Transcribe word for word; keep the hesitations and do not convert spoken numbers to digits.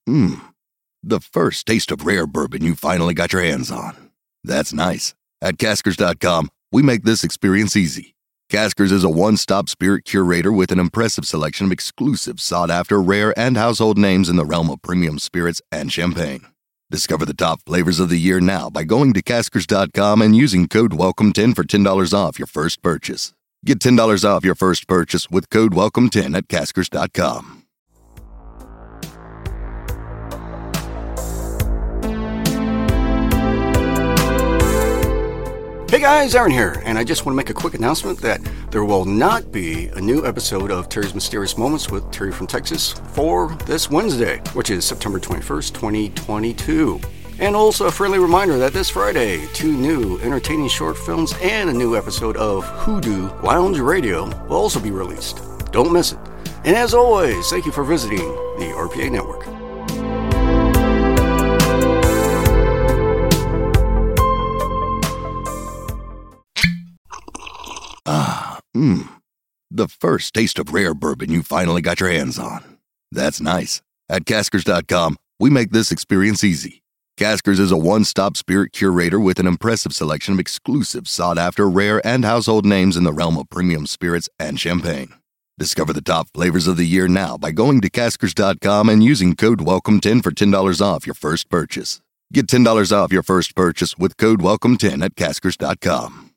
Mmm. The first taste of rare bourbon you finally got your hands on. That's nice. At Caskers dot com, we make this experience easy. Caskers is a one-stop spirit curator with an impressive selection of exclusive, sought-after, rare, and household names in the realm of premium spirits and champagne. Discover the top flavors of the year now by going to Caskers dot com and using code welcome ten for ten dollars off your first purchase. Get ten dollars off your first purchase with code welcome ten at Caskers dot com. Hey guys, Aaron here, and I just want to make a quick announcement that there will not be a new episode of Terry's Mysterious Moments with Terry from Texas for this Wednesday, which is September twenty-first, twenty twenty-two. And also a friendly reminder that this Friday, two new entertaining short films and a new episode of Hoodoo Lounge Radio will also be released. Don't miss it. And as always, thank you for visiting the R P A Network. Ah, mmm. The first taste of rare bourbon you finally got your hands on. That's nice. At Caskers dot com, we make this experience easy. Caskers is a one-stop spirit curator with an impressive selection of exclusive, sought-after, rare, and household names in the realm of premium spirits and champagne. Discover the top flavors of the year now by going to Caskers dot com and using code welcome ten for ten dollars off your first purchase. Get ten dollars off your first purchase with code welcome ten at Caskers dot com.